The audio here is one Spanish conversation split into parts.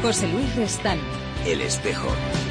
José Luis Restán. El Espejo.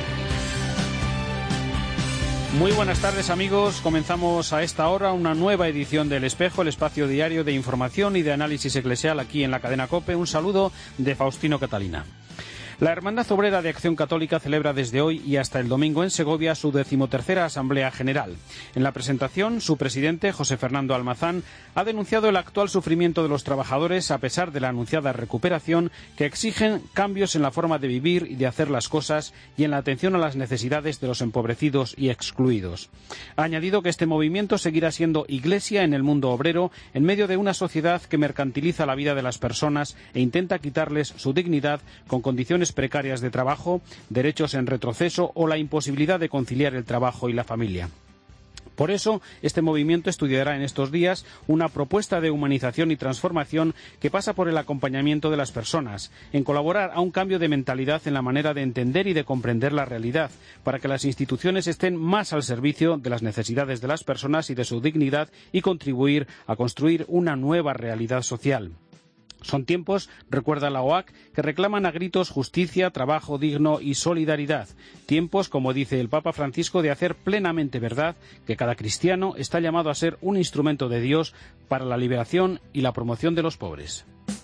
Muy buenas tardes, amigos. Comenzamos a esta hora una nueva edición del Espejo, el espacio diario de información y de análisis eclesial aquí en la cadena COPE. Un saludo de Faustino Catalina. La Hermandad Obrera de Acción Católica celebra desde hoy y hasta el domingo en Segovia su 13ª Asamblea General. En la presentación, su presidente, José Fernando Almazán, ha denunciado el actual sufrimiento de los trabajadores a pesar de la anunciada recuperación, que exigen cambios en la forma de vivir y de hacer las cosas y en la atención a las necesidades de los empobrecidos y excluidos. Ha añadido que este movimiento seguirá siendo iglesia en el mundo obrero en medio de una sociedad que mercantiliza la vida de las personas e intenta quitarles su dignidad con condiciones precarias de trabajo, derechos en retroceso o la imposibilidad de conciliar el trabajo y la familia. Por eso, este movimiento estudiará en estos días una propuesta de humanización y transformación que pasa por el acompañamiento de las personas, en colaborar a un cambio de mentalidad en la manera de entender y de comprender la realidad, para que las instituciones estén más al servicio de las necesidades de las personas y de su dignidad y contribuir a construir una nueva realidad social. Son tiempos, recuerda la OAC, que reclaman a gritos justicia, trabajo digno y solidaridad. Tiempos, como dice el Papa Francisco, de hacer plenamente verdad que cada cristiano está llamado a ser un instrumento de Dios para la liberación y la promoción de los pobres.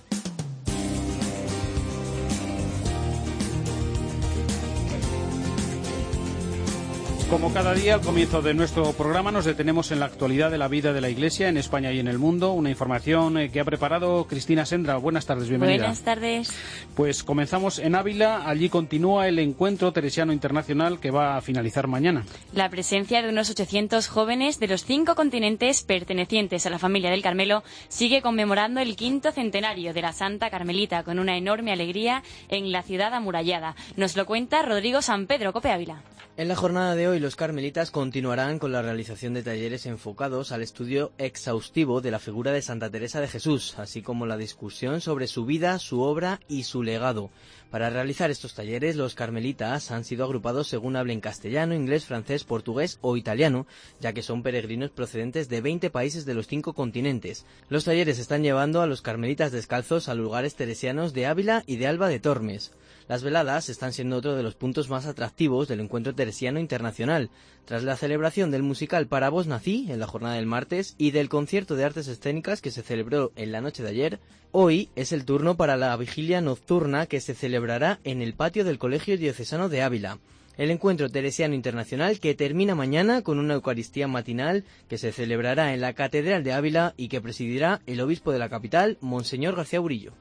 Como cada día, al comienzo de nuestro programa nos detenemos en la actualidad de la vida de la Iglesia en España y en el mundo. Una información que ha preparado Cristina Sendra. Buenas tardes, bienvenida. Buenas tardes. Pues comenzamos en Ávila. Allí continúa el Encuentro Teresiano Internacional que va a finalizar mañana. La presencia de unos 800 jóvenes de los 5 continentes pertenecientes a la familia del Carmelo sigue conmemorando el 5º centenario de la Santa Carmelita con una enorme alegría en la ciudad amurallada. Nos lo cuenta Rodrigo San Pedro, COPE Ávila. En la jornada de hoy, los carmelitas continuarán con la realización de talleres enfocados al estudio exhaustivo de la figura de Santa Teresa de Jesús, así como la discusión sobre su vida, su obra y su legado. Para realizar estos talleres, los carmelitas han sido agrupados según hablen castellano, inglés, francés, portugués o italiano, ya que son peregrinos procedentes de 20 países de los 5 continentes. Los talleres están llevando a los carmelitas descalzos a lugares teresianos de Ávila y de Alba de Tormes. Las veladas están siendo otro de los puntos más atractivos del Encuentro Teresiano Internacional. Tras la celebración del musical Para vos nací, en la jornada del martes, y del concierto de artes escénicas que se celebró en la noche de ayer, hoy es el turno para la vigilia nocturna que se celebrará en el patio del Colegio Diocesano de Ávila. El Encuentro Teresiano Internacional que termina mañana con una Eucaristía matinal que se celebrará en la Catedral de Ávila y que presidirá el obispo de la capital, Monseñor García Burillo.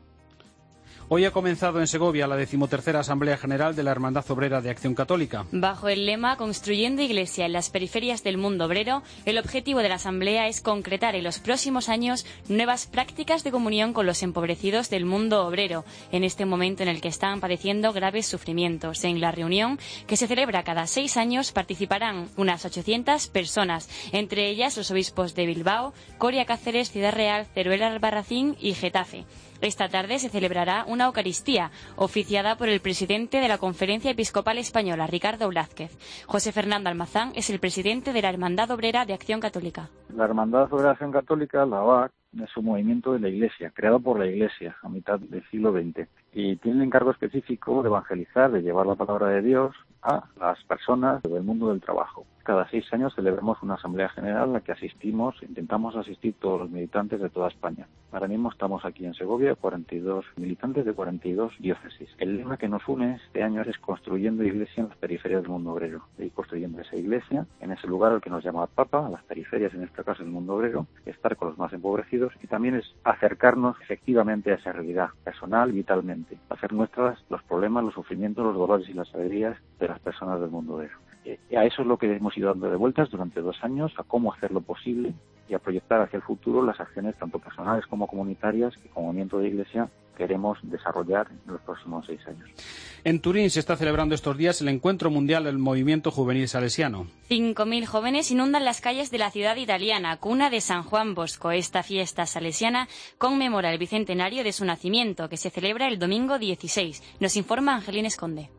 Hoy ha comenzado en Segovia la 13ª Asamblea General de la Hermandad Obrera de Acción Católica. Bajo el lema Construyendo Iglesia en las periferias del mundo obrero, el objetivo de la Asamblea es concretar en los próximos años nuevas prácticas de comunión con los empobrecidos del mundo obrero, en este momento en el que están padeciendo graves sufrimientos. En la reunión, que se celebra cada 6 años, participarán unas 800 personas, entre ellas los obispos de Bilbao, Coria Cáceres, Ciudad Real, Teruel Albarracín y Getafe. Esta tarde se celebrará una Eucaristía, oficiada por el presidente de la Conferencia Episcopal Española, Ricardo Blázquez. José Fernando Almazán es el presidente de la Hermandad Obrera de Acción Católica. La Hermandad Obrera de Acción Católica, la OAC, es un movimiento de la Iglesia, creado por la Iglesia a mitad del siglo XX. Y tiene el encargo específico de evangelizar, de llevar la palabra de Dios a las personas del mundo del trabajo. Cada 6 años celebramos una asamblea general a la que intentamos asistir todos los militantes de toda España. Ahora mismo estamos aquí en Segovia, 42 militantes de 42 diócesis. El lema que nos une este año es construyendo iglesia en las periferias del mundo obrero. Y construyendo esa iglesia en ese lugar al que nos llama el Papa, a las periferias, en este caso del mundo obrero, estar con los más empobrecidos y también es acercarnos efectivamente a esa realidad personal, vitalmente, hacer nuestras los problemas, los sufrimientos, los dolores y las alegrías de las personas del mundo obrero. A eso es lo que hemos ido dando de vueltas durante 2 años, a cómo hacerlo posible y a proyectar hacia el futuro las acciones tanto personales como comunitarias que como movimiento de Iglesia queremos desarrollar en los próximos 6 años. En Turín se está celebrando estos días el Encuentro Mundial del Movimiento Juvenil Salesiano. 5.000 jóvenes inundan las calles de la ciudad italiana, cuna de San Juan Bosco. Esta fiesta salesiana conmemora el bicentenario de su nacimiento, que se celebra el domingo 16. Nos informa Angelina Esconde.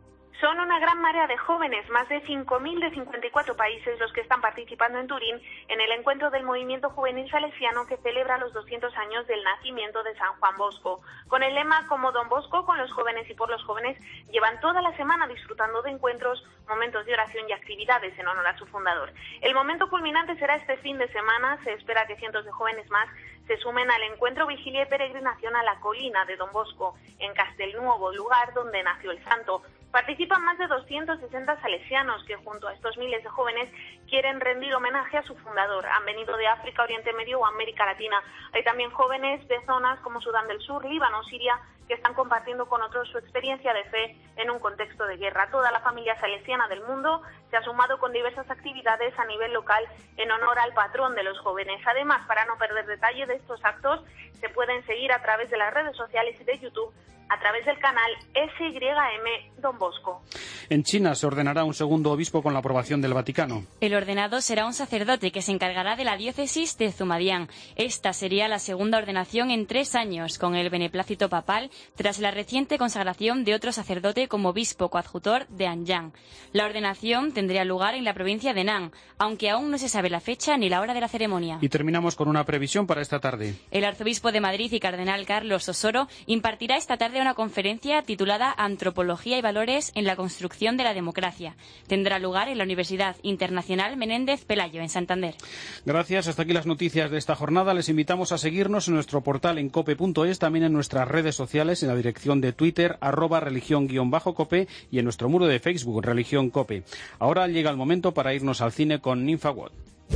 Son una gran marea de jóvenes, más de 5.000 de 54 países los que están participando en Turín en el encuentro del movimiento juvenil salesiano que celebra los 200 años del nacimiento de San Juan Bosco. Con el lema "Como Don Bosco, con los jóvenes y por los jóvenes", llevan toda la semana disfrutando de encuentros, momentos de oración y actividades en honor a su fundador. El momento culminante será este fin de semana. Se espera que cientos de jóvenes más se sumen al encuentro, vigilia y peregrinación a la colina de Don Bosco, en Castelnuovo, lugar donde nació el santo. Participan más de 260 salesianos que, junto a estos miles de jóvenes, quieren rendir homenaje a su fundador. Han venido de África, Oriente Medio o América Latina. Hay también jóvenes de zonas como Sudán del Sur, Líbano, Siria, que están compartiendo con otros su experiencia de fe en un contexto de guerra. Toda la familia salesiana del mundo se ha sumado con diversas actividades a nivel local en honor al patrón de los jóvenes. Además, para no perder detalle de estos actos, se pueden seguir a través de las redes sociales y de YouTube a través del canal SYM Don Bosco. En China se ordenará un segundo obispo con la aprobación del Vaticano. El ordenado será un sacerdote que se encargará de la diócesis de Zumadián. Esta sería la segunda ordenación en 3 años, con el beneplácito papal, tras la reciente consagración de otro sacerdote como obispo coadjutor de Anyang. La ordenación tendría lugar en la provincia de Nan, aunque aún no se sabe la fecha ni la hora de la ceremonia. Y terminamos con una previsión para esta tarde. El arzobispo de Madrid y cardenal Carlos Osoro impartirá esta tarde una conferencia titulada Antropología y valores en la construcción de la democracia. Tendrá lugar en la Universidad Internacional Menéndez Pelayo, en Santander. Gracias. Hasta aquí las noticias de esta jornada. Les invitamos a seguirnos en nuestro portal en cope.es, también en nuestras redes sociales, en la dirección de Twitter, @religión_cope, y en nuestro muro de Facebook, Religión Cope. Ahora llega el momento para irnos al cine con Ninfa Watt.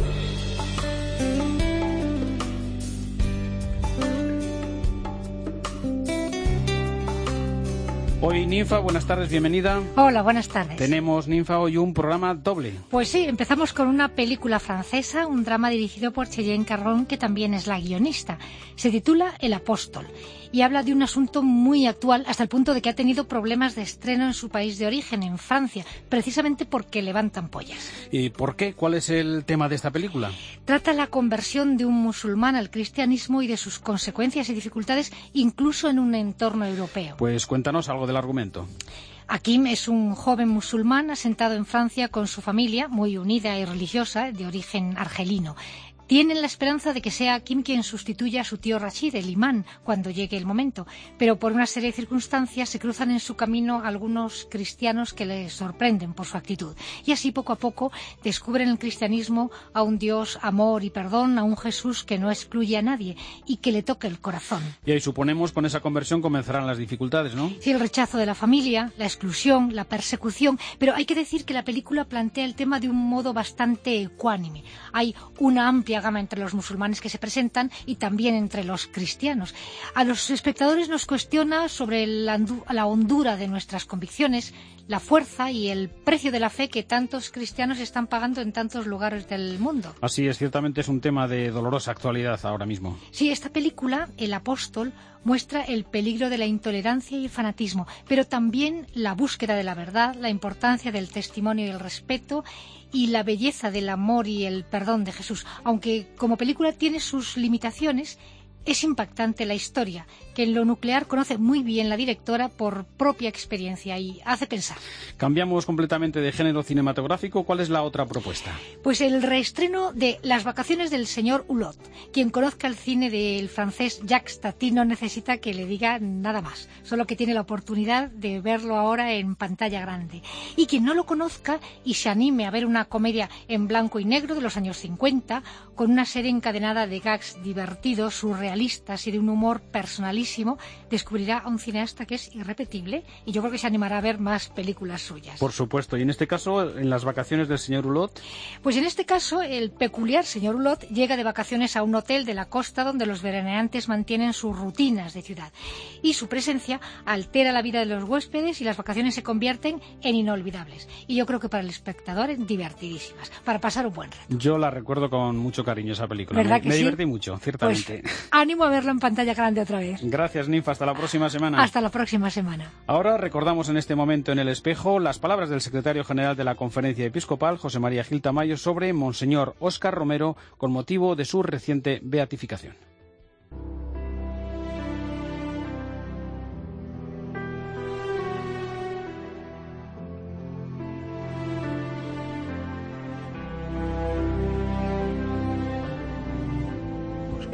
Hoy, Ninfa, buenas tardes, bienvenida. Hola, buenas tardes. Tenemos, Ninfa, hoy un programa doble. Pues sí, empezamos con una película francesa, un drama dirigido por Cheyenne Carron, que también es la guionista. Se titula El Apóstol y habla de un asunto muy actual, hasta el punto de que ha tenido problemas de estreno en su país de origen, en Francia, precisamente porque levantan pollas. ¿Y por qué? ¿Cuál es el tema de esta película? Trata la conversión de un musulmán al cristianismo y de sus consecuencias y dificultades, incluso en un entorno europeo. Pues cuéntanos algo del argumento. Hakim es un joven musulmán asentado en Francia con su familia, muy unida y religiosa, de origen argelino. Tienen la esperanza de que sea Hakim quien sustituya a su tío Rashid, el imán, cuando llegue el momento, pero por una serie de circunstancias se cruzan en su camino algunos cristianos que les sorprenden por su actitud. Y así, poco a poco, descubren el cristianismo a un Dios amor y perdón, a un Jesús que no excluye a nadie y que le toca el corazón. Y ahí suponemos con esa conversión comenzarán las dificultades, ¿no? Sí, el rechazo de la familia, la exclusión, la persecución, pero hay que decir que la película plantea el tema de un modo bastante ecuánime. Hay una amplia gama entre los musulmanes que se presentan y también entre los cristianos. A los espectadores nos cuestiona sobre la hondura de nuestras convicciones, la fuerza y el precio de la fe que tantos cristianos están pagando en tantos lugares del mundo. Así es, ciertamente es un tema de dolorosa actualidad ahora mismo. Sí, esta película, El Apóstol, muestra el peligro de la intolerancia y el fanatismo, pero también la búsqueda de la verdad, la importancia del testimonio y el respeto y la belleza del amor y el perdón de Jesús. Aunque como película tiene sus limitaciones, es impactante la historia, que en lo nuclear conoce muy bien la directora por propia experiencia y hace pensar. Cambiamos completamente de género cinematográfico. ¿Cuál es la otra propuesta? Pues el reestreno de Las vacaciones del señor Hulot. Quien conozca el cine del francés Jacques Tati no necesita que le diga nada más, solo que tiene la oportunidad de verlo ahora en pantalla grande. Y quien no lo conozca y se anime a ver una comedia en blanco y negro de los años 50, con una serie encadenada de gags divertidos, surrealistas y de un humor personalísimo, descubrirá a un cineasta que es irrepetible y yo creo que se animará a ver más películas suyas. Por supuesto. Y en este caso, en Las vacaciones del señor Hulot. Pues en este caso, el peculiar señor Hulot llega de vacaciones a un hotel de la costa donde los veraneantes mantienen sus rutinas de ciudad. Y su presencia altera la vida de los huéspedes y las vacaciones se convierten en inolvidables. Y yo creo que para el espectador divertidísimas, para pasar un buen rato. Yo la recuerdo con mucho cariño esa película. ¿Verdad que me sí? divertí mucho, ciertamente. Pues ánimo a verla en pantalla grande otra vez. Gracias, Ninfa. Hasta la próxima semana. Hasta la próxima semana. Ahora recordamos en este momento en el espejo las palabras del secretario general de la Conferencia Episcopal, José María Gil Tamayo, sobre Monseñor Óscar Romero con motivo de su reciente beatificación.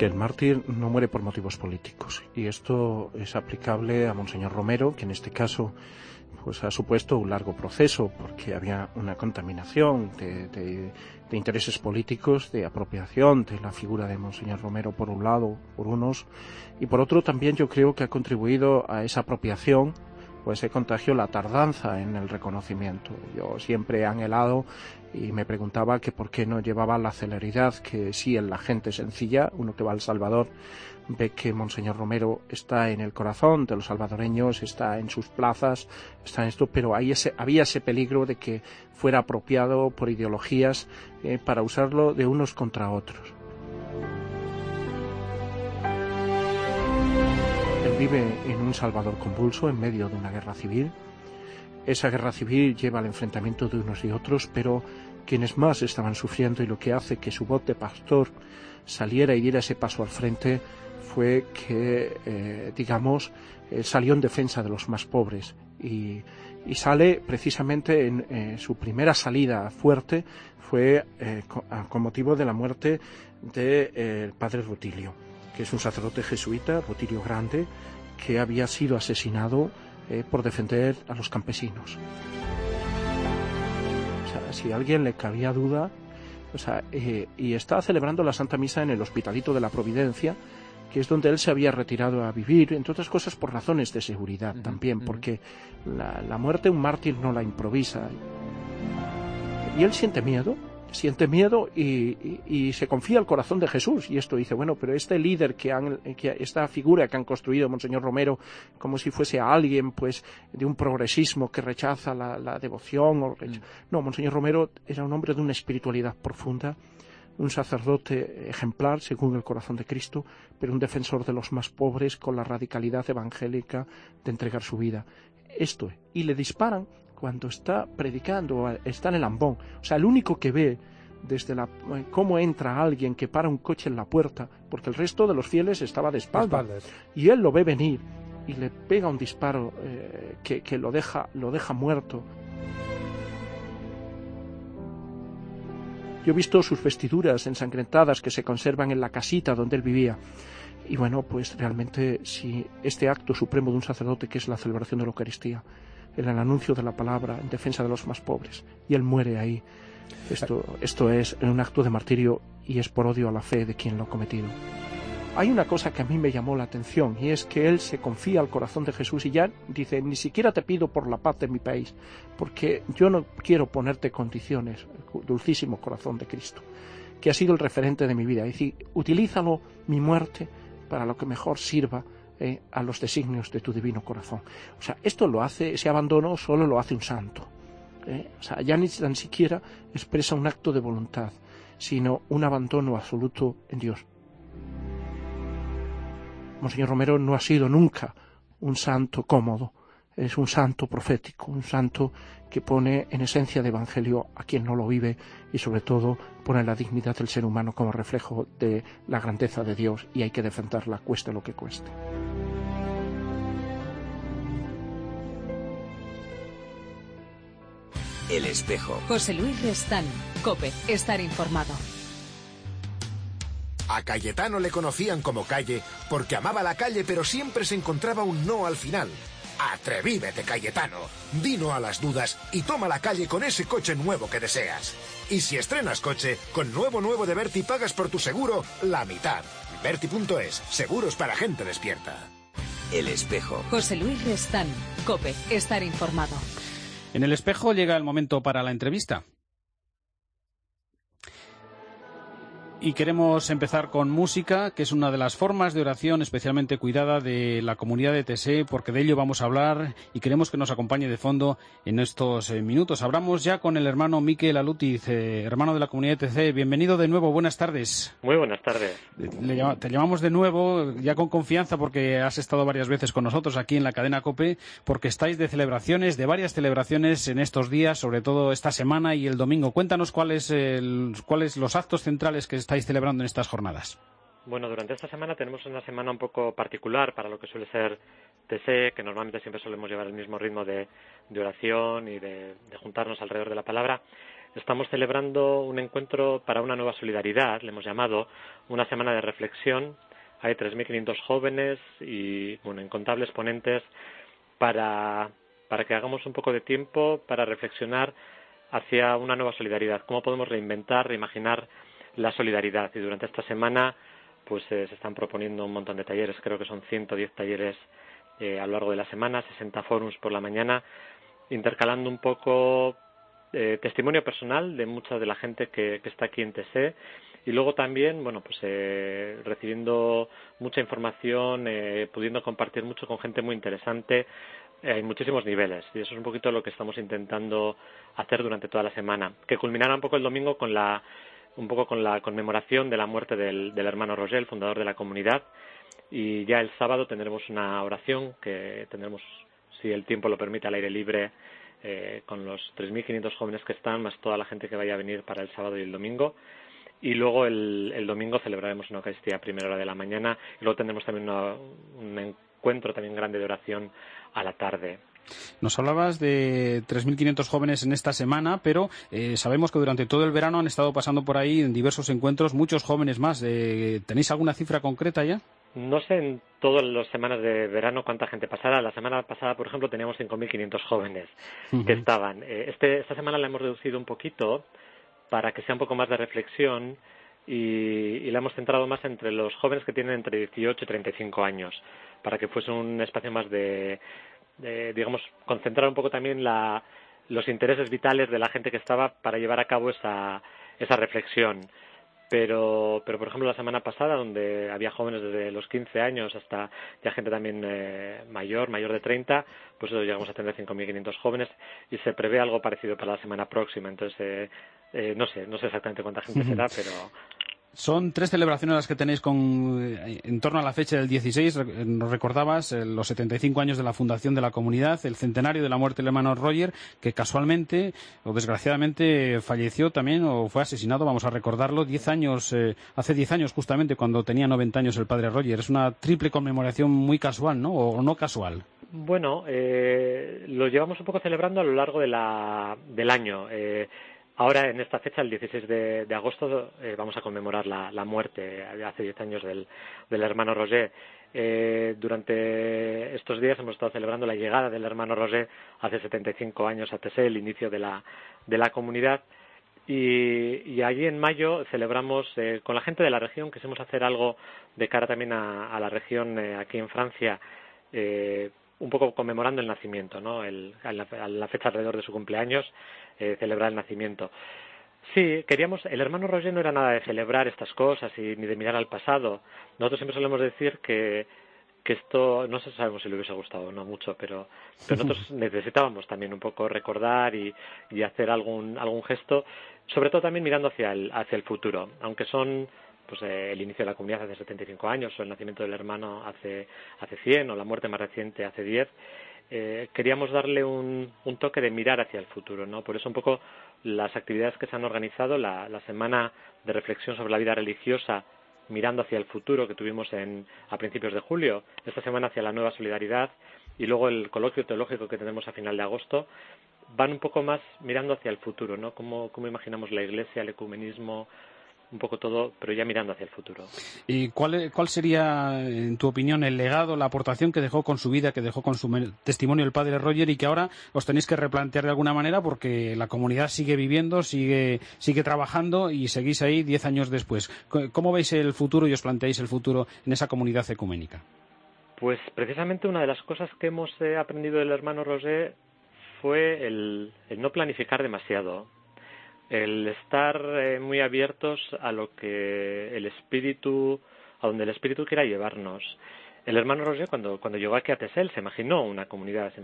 que el mártir no muere por motivos políticos, y esto es aplicable a Monseñor Romero, que en este caso pues ha supuesto un largo proceso, porque había una contaminación de intereses políticos, de apropiación de la figura de Monseñor Romero por un lado, por unos, y por otro también yo creo que ha contribuido a esa apropiación, pues ese contagio, la tardanza en el reconocimiento. Yo siempre he anhelado y me preguntaba que por qué no llevaba la celeridad que sí en la gente sencilla, uno que va al Salvador, ve que Monseñor Romero está en el corazón de los salvadoreños, está en sus plazas, está en esto, pero había ese peligro de que fuera apropiado por ideologías para usarlo de unos contra otros. Él vive en un Salvador convulso, en medio de una guerra civil. Esa guerra civil lleva al enfrentamiento de unos y otros, pero quienes más estaban sufriendo, y lo que hace que su voz de pastor saliera y diera ese paso al frente, fue que, salió en defensa de los más pobres. Y sale precisamente en su primera salida fuerte, fue con motivo de la muerte del padre Rutilio, que es un sacerdote jesuita, Rutilio Grande, que había sido asesinado por defender a los campesinos. O sea, si a alguien le cabía duda, y estaba celebrando la Santa Misa en el Hospitalito de la Providencia, que es donde él se había retirado a vivir, entre otras cosas por razones de seguridad también, porque la muerte un mártir no la improvisa. Y él siente miedo y se confía al corazón de Jesús, y esto dice, bueno, pero este líder esta figura que han construido Monseñor Romero, como si fuese a alguien pues de un progresismo que rechaza la devoción, no, Monseñor Romero era un hombre de una espiritualidad profunda, un sacerdote ejemplar según el corazón de Cristo, pero un defensor de los más pobres con la radicalidad evangélica de entregar su vida. Esto es, y le disparan cuando está predicando, está en el ambón. O sea, el único que ve desde cómo entra alguien que para un coche en la puerta, porque el resto de los fieles estaba de espaldas. Y él lo ve venir y le pega un disparo que lo deja muerto. Yo he visto sus vestiduras ensangrentadas que se conservan en la casita donde él vivía. Y bueno, pues realmente si este acto supremo de un sacerdote, que es la celebración de la Eucaristía, el anuncio de la palabra en defensa de los más pobres, y él muere ahí, esto es un acto de martirio, y es por odio a la fe de quien lo ha cometido. Hay una cosa que a mí me llamó la atención, y es que él se confía al corazón de Jesús y ya dice, ni siquiera te pido por la paz de mi país, porque yo no quiero ponerte condiciones, dulcísimo corazón de Cristo, que ha sido el referente de mi vida. Es decir, utilízalo, mi muerte, para lo que mejor sirva a los designios de tu divino corazón. O sea, esto lo hace, ese abandono solo lo hace un santo. O sea, ya ni tan siquiera expresa un acto de voluntad, sino un abandono absoluto en Dios. Monseñor Romero no ha sido nunca un santo cómodo, es un santo profético, un santo que pone en esencia de evangelio a quien no lo vive, y sobre todo pone la dignidad del ser humano como reflejo de la grandeza de Dios, y hay que defenderla cueste lo que cueste. El Espejo. José Luis Restán, COPE, estar informado. A Cayetano le conocían como Calle porque amaba la calle, pero siempre se encontraba un no al final. Atrevívete, Cayetano. Di no a las dudas y toma la calle con ese coche nuevo que deseas. Y si estrenas coche, con nuevo de Berti pagas por tu seguro la mitad. Berti.es, seguros para gente despierta. El Espejo. José Luis Restán, COPE, estar informado. En El Espejo llega el momento para la entrevista. Y queremos empezar con música, que es una de las formas de oración especialmente cuidada de la comunidad de TSE, porque de ello vamos a hablar y queremos que nos acompañe de fondo en estos minutos. Hablamos ya con el hermano Mikel Alutiz, hermano de la comunidad de TSE. Bienvenido de nuevo, buenas tardes. Muy buenas tardes. Te llamamos de nuevo, ya con confianza, porque has estado varias veces con nosotros aquí en la cadena COPE, porque estáis de varias celebraciones en estos días, sobre todo esta semana y el domingo. Cuéntanos cuáles los actos centrales que estáis celebrando en estas jornadas. Bueno, durante esta semana tenemos una semana un poco particular para lo que suele ser TSE, que normalmente siempre solemos llevar el mismo ritmo de oración y de juntarnos alrededor de la palabra. estamos celebrando un encuentro para una nueva solidaridad, le hemos llamado, una semana de reflexión. Hay 3.500 jóvenes y incontables ponentes para que hagamos un poco de tiempo para reflexionar hacia una nueva solidaridad. ¿Cómo podemos reinventar, reimaginar la solidaridad? Y durante esta semana pues se están proponiendo un montón de talleres, creo que son 110 talleres a lo largo de la semana, 60 forums por la mañana, intercalando un poco testimonio personal de mucha de la gente que está aquí en TSE, y luego también, recibiendo mucha información, pudiendo compartir mucho con gente muy interesante en muchísimos niveles. Y eso es un poquito lo que estamos intentando hacer durante toda la semana, que culminará un poco el domingo con la conmemoración de la muerte del hermano Roger, el fundador de la comunidad, y ya el sábado tendremos una oración que tendremos, si el tiempo lo permite, al aire libre, con los 3.500 jóvenes que están, más toda la gente que vaya a venir para el sábado y el domingo. Y luego el domingo celebraremos una Eucaristía a primera hora de la mañana, y luego tendremos también un encuentro también grande de oración a la tarde. Nos hablabas de 3.500 jóvenes en esta semana, pero sabemos que durante todo el verano han estado pasando por ahí en diversos encuentros muchos jóvenes más. ¿Tenéis alguna cifra concreta ya? No sé en todas las semanas de verano cuánta gente pasará. La semana pasada, por ejemplo, teníamos 5.500 jóvenes que estaban. Esta semana la hemos reducido un poquito para que sea un poco más de reflexión y la hemos centrado más entre los jóvenes que tienen entre 18 y 35 años, para que fuese un espacio más de concentrar un poco también los intereses vitales de la gente que estaba para llevar a cabo esa reflexión. Pero, por ejemplo, la semana pasada, donde había jóvenes desde los 15 años hasta ya gente también mayor de 30, pues llegamos a tener 5.500 jóvenes, y se prevé algo parecido para la semana próxima. Entonces, no sé exactamente cuánta gente será, pero... Son 3 celebraciones las que tenéis en torno a la fecha del 16. Nos recordabas los 75 años de la fundación de la comunidad, el centenario de la muerte del hermano Roger, que casualmente o desgraciadamente falleció también o fue asesinado, vamos a recordarlo, hace 10 años justamente, cuando tenía 90 años el padre Roger. Es una triple conmemoración muy casual, ¿no? ¿O no casual? Bueno, lo llevamos un poco celebrando a lo largo del año. Ahora, en esta fecha, el 16 de agosto, vamos a conmemorar la muerte de hace 10 años del hermano Roger. Durante estos días hemos estado celebrando la llegada del hermano Roger hace 75 años a TSE, el inicio de la comunidad. Y allí en mayo celebramos con la gente de la región, quisimos hacer algo de cara también a la región aquí en Francia, un poco conmemorando el nacimiento, ¿no? A la fecha alrededor de su cumpleaños, celebrar el nacimiento. Sí, el hermano Roger no era nada de celebrar estas cosas ni de mirar al pasado. Nosotros siempre solemos decir que esto, no sabemos si le hubiese gustado o no mucho, pero nosotros necesitábamos también un poco recordar y hacer algún gesto, sobre todo también mirando hacia el futuro, aunque son el inicio de la comunidad hace 75 años, o el nacimiento del hermano hace 100, o la muerte más reciente hace 10, queríamos darle un toque de mirar hacia el futuro, ¿no? Por eso un poco las actividades que se han organizado, la semana de reflexión sobre la vida religiosa, mirando hacia el futuro, que tuvimos a principios de julio, esta semana hacia la nueva solidaridad, y luego el coloquio teológico que tendremos a final de agosto, van un poco más mirando hacia el futuro, ¿no? Cómo imaginamos la Iglesia, el ecumenismo, un poco todo, pero ya mirando hacia el futuro. ¿Y cuál sería, en tu opinión, el legado, la aportación que dejó con su vida, que dejó con su testimonio el padre Roger, y que ahora os tenéis que replantear de alguna manera porque la comunidad sigue viviendo, sigue trabajando y seguís ahí 10 años después? ¿Cómo veis el futuro y os planteáis el futuro en esa comunidad ecuménica? Pues precisamente una de las cosas que hemos aprendido del hermano Roger fue el no planificar demasiado. El estar muy abiertos a lo que a donde el Espíritu quiera llevarnos. El hermano Roger, cuando llegó aquí a TSE, se imaginó una comunidad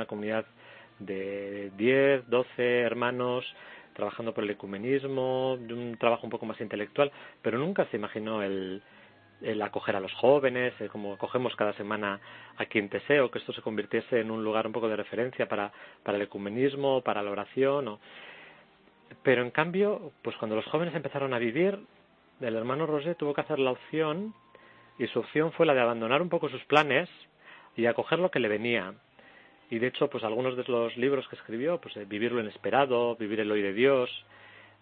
de 10, 12 hermanos trabajando por el ecumenismo, de un trabajo un poco más intelectual, pero nunca se imaginó el acoger a los jóvenes, como acogemos cada semana aquí en TSE, o que esto se convirtiese en un lugar un poco de referencia para el ecumenismo, para la oración, Pero en cambio, pues cuando los jóvenes empezaron a vivir, el hermano Roger tuvo que hacer la opción, y su opción fue la de abandonar un poco sus planes y acoger lo que le venía. Y de hecho, pues algunos de los libros que escribió, pues Vivir lo inesperado, Vivir el hoy de Dios,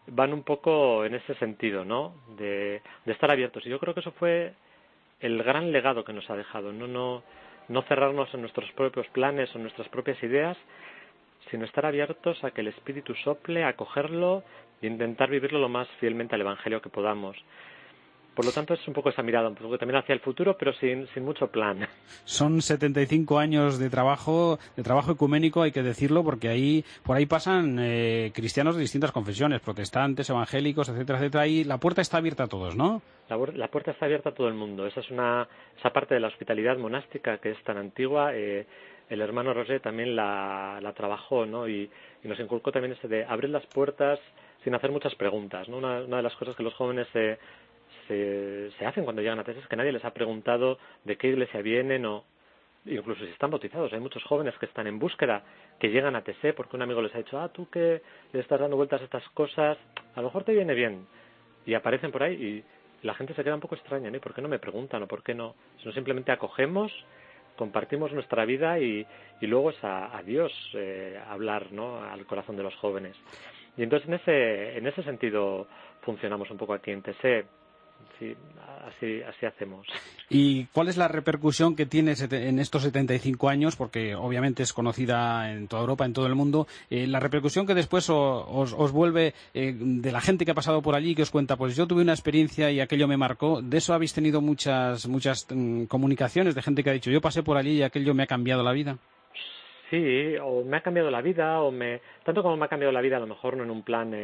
van un poco en ese sentido, ¿no? De estar abiertos. Y yo creo que eso fue el gran legado que nos ha dejado, no cerrarnos en nuestros propios planes o en nuestras propias ideas, sino estar abiertos a que el Espíritu sople, a acogerlo e intentar vivirlo lo más fielmente al Evangelio que podamos. Por lo tanto, es un poco esa mirada, un poco también hacia el futuro, pero sin mucho plan. Son 75 años de trabajo ecuménico, hay que decirlo, porque por ahí pasan cristianos de distintas confesiones, protestantes, evangélicos, etcétera, etcétera. Y la puerta está abierta a todos, ¿no? La puerta está abierta a todo el mundo. Esa parte de la hospitalidad monástica que es tan antigua. El hermano Roger también la trabajó, ¿no? Y nos inculcó también ese de abrir las puertas sin hacer muchas preguntas, ¿no? Una de las cosas que los jóvenes se hacen cuando llegan a TC es que nadie les ha preguntado de qué iglesia vienen o incluso si están bautizados. Hay muchos jóvenes que están en búsqueda, que llegan a TC porque un amigo les ha dicho, tú que le estás dando vueltas a estas cosas, a lo mejor te viene bien. Y aparecen por ahí y la gente se queda un poco extraña, ¿no? ¿Por qué no me preguntan o por qué no? Sino simplemente acogemos, compartimos nuestra vida y luego es a Dios hablar, ¿no? Al corazón de los jóvenes. Y entonces en ese sentido funcionamos un poco aquí en TC. Sí, así hacemos. ¿Y cuál es la repercusión que tiene en estos 75 años? Porque obviamente es conocida en toda Europa, en todo el mundo. La repercusión que después os vuelve de la gente que ha pasado por allí, que os cuenta, pues yo tuve una experiencia y aquello me marcó. De eso habéis tenido muchas comunicaciones de gente que ha dicho, yo pasé por allí y aquello me ha cambiado la vida. Sí, o me ha cambiado la vida, tanto como me ha cambiado la vida, a lo mejor no en un plan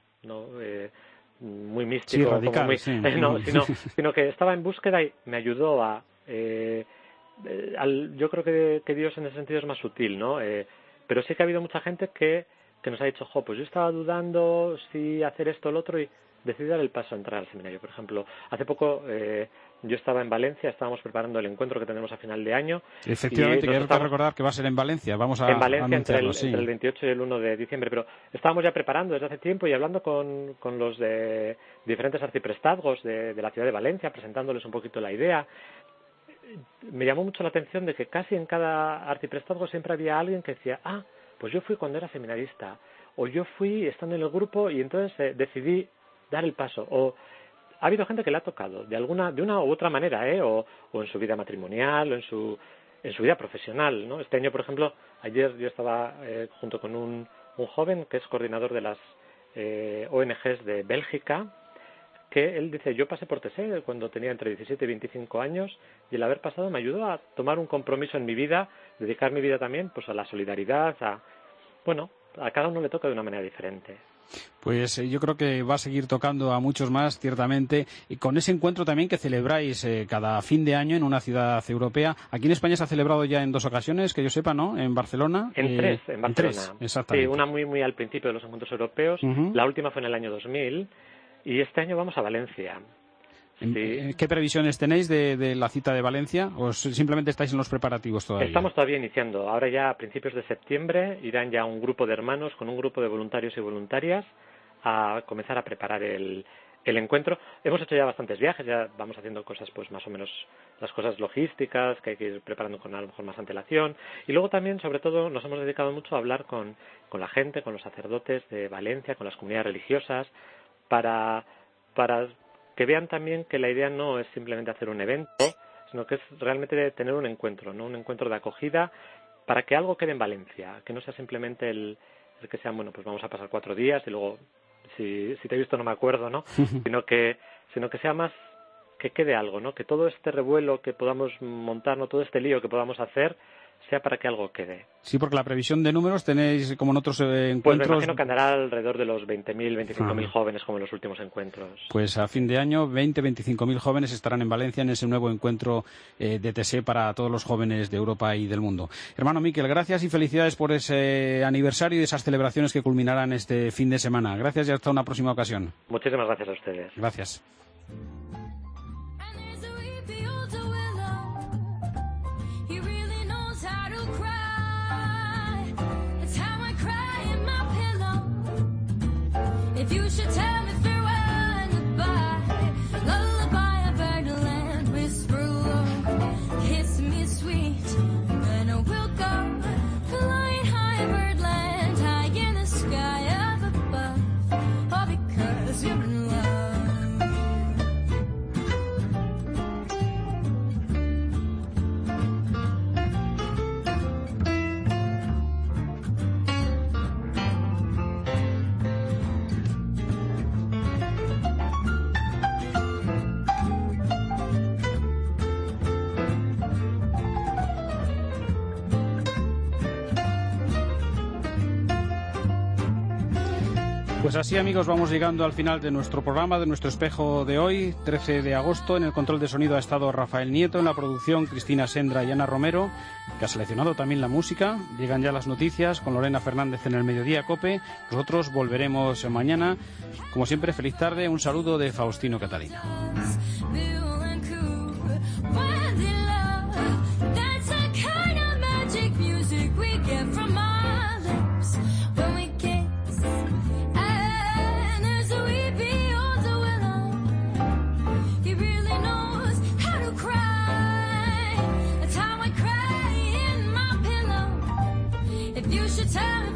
muy místico, sí, radical, como sí. Sino que estaba en búsqueda y me ayudó yo creo que Dios en ese sentido es más sutil, ¿no? Pero sí que ha habido mucha gente que nos ha dicho, pues yo estaba dudando si hacer esto o lo otro y decidí dar el paso a entrar al seminario. Por ejemplo, hace poco yo estaba en Valencia, estábamos preparando el encuentro que tenemos a final de año. Efectivamente, quiero recordar que va a ser en Valencia. Vamos a en Valencia entre sí. el 28 y el 1 de diciembre, pero estábamos ya preparando desde hace tiempo y hablando con los de diferentes arciprestazgos de la ciudad de Valencia, presentándoles un poquito la idea. Me llamó mucho la atención de que casi en cada arciprestazgo siempre había alguien que decía, pues yo fui cuando era seminarista, o yo fui estando en el grupo y entonces decidí dar el paso, o ha habido gente que le ha tocado de una u otra manera, o en su vida matrimonial, o en su vida profesional, ¿no? Este año, por ejemplo, ayer yo estaba junto con un joven que es coordinador de las ONGs de Bélgica, que él dice, yo pasé por TC cuando tenía entre 17 y 25 años y el haber pasado me ayudó a tomar un compromiso en mi vida, dedicar mi vida también pues a la solidaridad, a cada uno le toca de una manera diferente. Pues yo creo que va a seguir tocando a muchos más, ciertamente, y con ese encuentro también que celebráis cada fin de año en una ciudad europea. Aquí en España se ha celebrado ya en 2 ocasiones, que yo sepa, ¿no? En Barcelona. En 3, en Barcelona. En 3, exactamente. Sí, una muy al principio de los encuentros europeos. Uh-huh. La última fue en el año 2000 y este año vamos a Valencia. Sí. ¿Qué previsiones tenéis de la cita de Valencia o simplemente estáis en los preparativos todavía? Estamos todavía iniciando. Ahora ya a principios de septiembre irán ya un grupo de hermanos con un grupo de voluntarios y voluntarias a comenzar a preparar el encuentro. Hemos hecho ya bastantes viajes, ya vamos haciendo cosas pues más o menos las cosas logísticas que hay que ir preparando con a lo mejor más antelación. Y luego también, sobre todo, nos hemos dedicado mucho a hablar con la gente, con los sacerdotes de Valencia, con las comunidades religiosas, para que vean también que la idea no es simplemente hacer un evento, sino que es realmente tener un encuentro, ¿no? Un encuentro de acogida para que algo quede en Valencia, que no sea simplemente el que sean, pues vamos a pasar 4 días y luego, si te he visto no me acuerdo, ¿no? sino que sea más que quede algo, ¿no? Que todo este revuelo que podamos montar, ¿no? Todo este lío que podamos hacer, sea para que algo quede. Sí, porque la previsión de números tenéis, como en otros encuentros... Pues me imagino que andará alrededor de los 20.000, 25.000 jóvenes, como en los últimos encuentros. Pues a fin de año, 25.000 jóvenes estarán en Valencia en ese nuevo encuentro de TC para todos los jóvenes de Europa y del mundo. Hermano Miquel, gracias y felicidades por ese aniversario y esas celebraciones que culminarán este fin de semana. Gracias y hasta una próxima ocasión. Muchísimas gracias a ustedes. Gracias. If you should tell me farewell and goodbye, lullaby a birdland whisper, kiss me sweet, then I will go flying high, birdland high in the sky up above. Oh, because Pues así, amigos, vamos llegando al final de nuestro programa, de nuestro espejo de hoy, 13 de agosto. En el control de sonido ha estado Rafael Nieto, en la producción Cristina Sendra y Ana Romero, que ha seleccionado también la música. Llegan ya las noticias con Lorena Fernández en el Mediodía Cope. Nosotros volveremos mañana. Como siempre, feliz tarde. Un saludo de Faustino Catalina. You should tell